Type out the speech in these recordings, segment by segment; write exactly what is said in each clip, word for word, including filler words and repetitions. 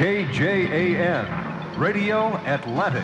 K J A N, Radio Atlantic.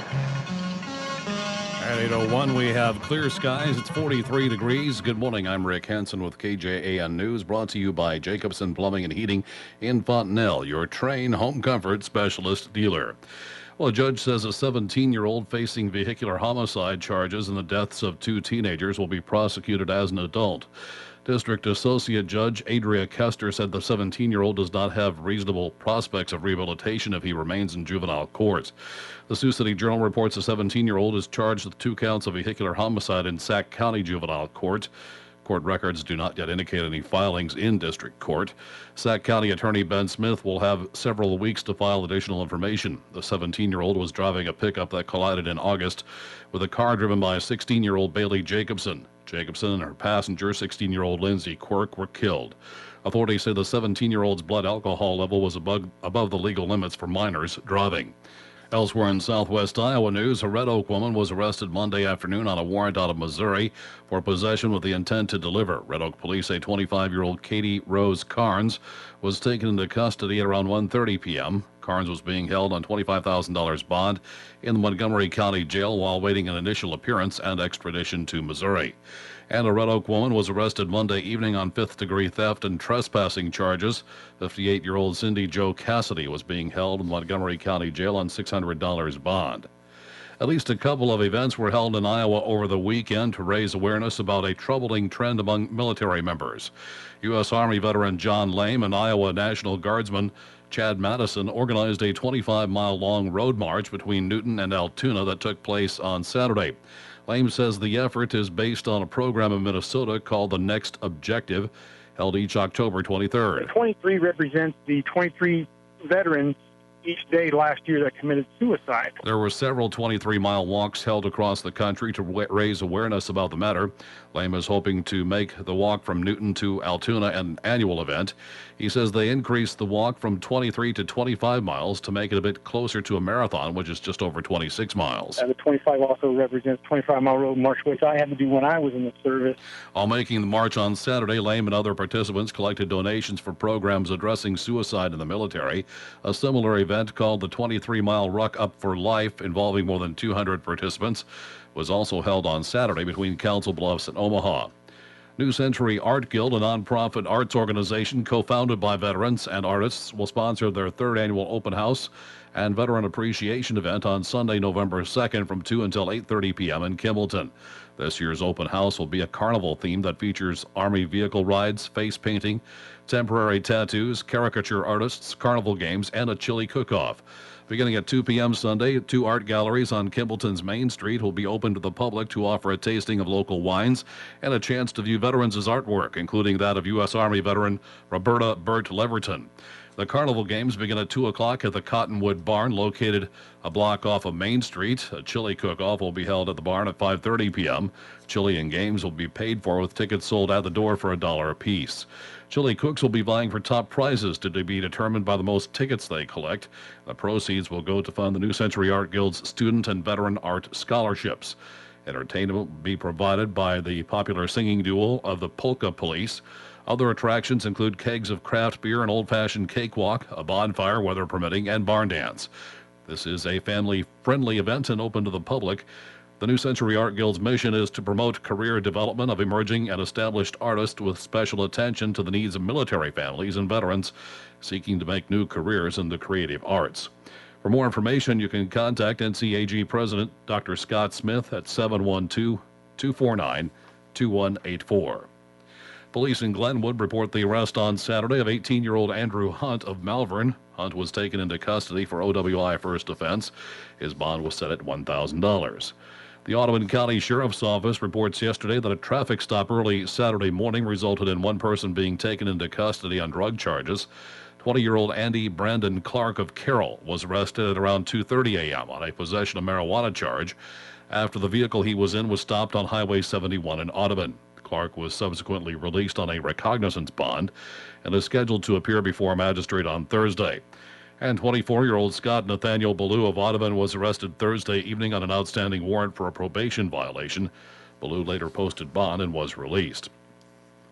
At eight oh one, we have clear skies. It's forty-three degrees. Good morning. I'm Rick Hansen with K J A N News, brought to you by Jacobson Plumbing and Heating in Fontenelle, your Trane home comfort specialist dealer. Well, a judge says a seventeen-year-old facing vehicular homicide charges in the deaths of two teenagers will be prosecuted as an adult. District Associate Judge Adria Kester said the seventeen-year-old does not have reasonable prospects of rehabilitation if he remains in juvenile court. The Sioux City Journal reports a seventeen-year-old is charged with two counts of vehicular homicide in Sac County Juvenile Court. Court records do not yet indicate any filings in district court. Sac County Attorney Ben Smith will have several weeks to file additional information. The seventeen-year-old was driving a pickup that collided in August with a car driven by sixteen-year-old Bailey Jacobson. Jacobson and her passenger, sixteen-year-old Lindsay Quirk, were killed. Authorities say the seventeen-year-old's blood alcohol level was above, above the legal limits for minors driving. Elsewhere in southwest Iowa news, a Red Oak woman was arrested Monday afternoon on a warrant out of Missouri for possession with the intent to deliver. Red Oak police say twenty-five-year-old Katie Rose Carnes was taken into custody at around one thirty p.m. Carnes was being held on twenty-five thousand dollars bond in the Montgomery County Jail while waiting an initial appearance and extradition to Missouri. And a Red Oak woman was arrested Monday evening on fifth-degree theft and trespassing charges. fifty-eight-year-old Cindy Jo Cassidy was being held in Montgomery County Jail on six hundred dollars bond. At least a couple of events were held in Iowa over the weekend to raise awareness about a troubling trend among military members. U S. Army veteran John Lame and Iowa National Guardsman Chad Madison organized a twenty-five mile long road march between Newton and Altoona that took place on Saturday. Lame says the effort is based on a program in Minnesota called the Next Objective, held each October twenty-third. twenty-three represents the twenty-three veterans each day last year that committed suicide. There were several twenty-three mile walks held across the country to w- raise awareness about the matter. Lame is hoping to make the walk from Newton to Altoona an annual event. He says they increased the walk from twenty-three to twenty-five miles to make it a bit closer to a marathon, which is just over twenty-six miles. And the twenty-five also represents twenty-five mile road march, which I had to do when I was in the service. While making the march on Saturday, Lame and other participants collected donations for programs addressing suicide in the military. A similar event called the twenty-three mile Ruck Up for Life, involving more than two hundred participants, was also held on Saturday between Council Bluffs and Omaha. New Century Art Guild, a nonprofit arts organization co-founded by veterans and artists, will sponsor their third annual open house and veteran appreciation event on Sunday, November second from two until eight thirty p.m. in Kimballton. This year's open house will be a carnival theme that features Army vehicle rides, face painting, temporary tattoos, caricature artists, carnival games, and a chili cook-off. Beginning at two p.m. Sunday, two art galleries on Kimballton's Main Street will be open to the public to offer a tasting of local wines and a chance to view veterans' artwork, including that of U S. Army veteran Roberta Burt Leverton. The carnival games begin at two o'clock at the Cottonwood Barn, located a block off of Main Street. A chili cook-off will be held at the barn at five thirty p.m. Chili and games will be paid for with tickets sold at the door for a dollar apiece. Chili cooks will be vying for top prizes to be determined by the most tickets they collect. The proceeds will go to fund the New Century Art Guild's student and veteran art scholarships. Entertainment will be provided by the popular singing duo of the Polka Police. Other attractions include kegs of craft beer, an old-fashioned cakewalk, a bonfire, weather permitting, and barn dance. This is a family-friendly event and open to the public. The New Century Art Guild's mission is to promote career development of emerging and established artists with special attention to the needs of military families and veterans seeking to make new careers in the creative arts. For more information, you can contact N C A G President Doctor Scott Smith at seven one two, two four nine, two one eight four. Police in Glenwood report the arrest on Saturday of eighteen-year-old Andrew Hunt of Malvern. Hunt was taken into custody for O W I first offense. His bond was set at one thousand dollars. The Audubon County Sheriff's Office reports yesterday that a traffic stop early Saturday morning resulted in one person being taken into custody on drug charges. twenty-year-old Andy Brandon Clark of Carroll was arrested at around two thirty a.m. on a possession of marijuana charge after the vehicle he was in was stopped on Highway seventy-one in Audubon. Clark was subsequently released on a recognizance bond and is scheduled to appear before a magistrate on Thursday. And twenty-four-year-old Scott Nathaniel Ballou of Audubon was arrested Thursday evening on an outstanding warrant for a probation violation. Ballou later posted bond and was released.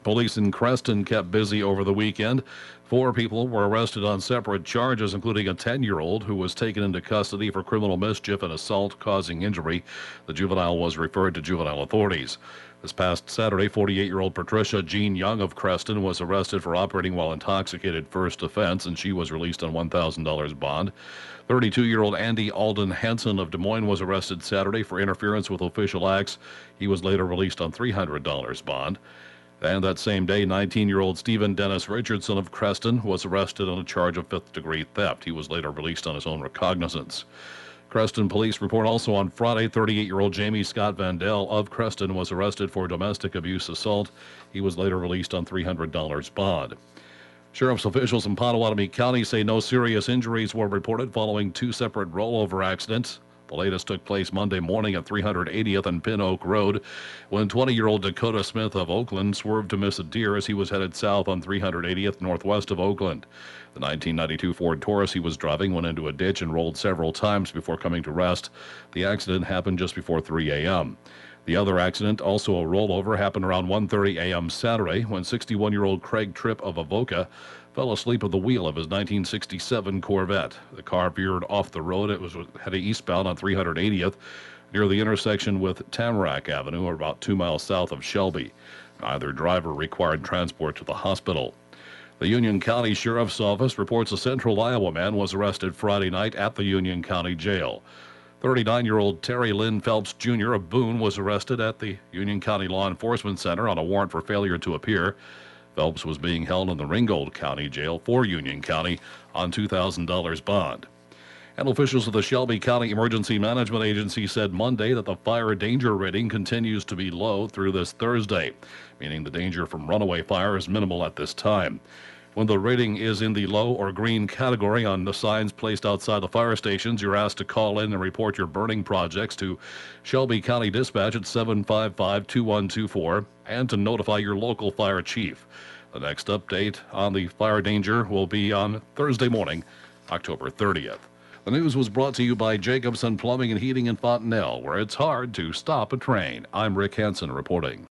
Police in Creston kept busy over the weekend. Four people were arrested on separate charges, including a ten-year-old who was taken into custody for criminal mischief and assault causing injury. The juvenile was referred to juvenile authorities. This past Saturday, forty-eight-year-old Patricia Jean Young of Creston was arrested for operating while intoxicated, first offense, and she was released on one thousand dollars bond. thirty-two-year-old Andy Alden Henson of Des Moines was arrested Saturday for interference with official acts. He was later released on three hundred dollars bond. And that same day, nineteen-year-old Stephen Dennis Richardson of Creston was arrested on a charge of fifth-degree theft. He was later released on his own recognizance. Creston police report also on Friday, thirty-eight-year-old Jamie Scott Vandell of Creston was arrested for domestic abuse assault. He was later released on three hundred dollars bond. Sheriff's officials in Pottawatomie County say no serious injuries were reported following two separate rollover accidents. The latest took place Monday morning at three hundred eightieth and Pin Oak Road when twenty-year-old Dakota Smith of Oakland swerved to miss a deer as he was headed south on three hundred eightieth northwest of Oakland. The nineteen ninety-two Ford Taurus he was driving went into a ditch and rolled several times before coming to rest. The accident happened just before three a.m. The other accident, also a rollover, happened around one thirty a.m. Saturday when sixty-one-year-old Craig Tripp of Avoca fell asleep at the wheel of his nineteen sixty-seven Corvette. The car veered off the road. It was heading eastbound on three hundred eightieth near the intersection with Tamarack Avenue, or about two miles south of Shelby. Neither driver required transport to the hospital. The Union County Sheriff's Office reports a Central Iowa man was arrested Friday night at the Union County Jail. thirty-nine-year-old Terry Lynn Phelps Junior of Boone was arrested at the Union County Law Enforcement Center on a warrant for failure to appear. Phelps was being held in the Ringgold County Jail for Union County on two thousand dollars bond. And officials of the Shelby County Emergency Management Agency said Monday that the fire danger rating continues to be low through this Thursday, meaning the danger from runaway fire is minimal at this time. When the rating is in the low or green category on the signs placed outside the fire stations, you're asked to call in and report your burning projects to Shelby County Dispatch at seven five five, two one two four and to notify your local fire chief. The next update on the fire danger will be on Thursday morning, October thirtieth. The news was brought to you by Jacobson Plumbing and Heating in Fontenelle, where it's hard to stop a train. I'm Rick Hansen reporting.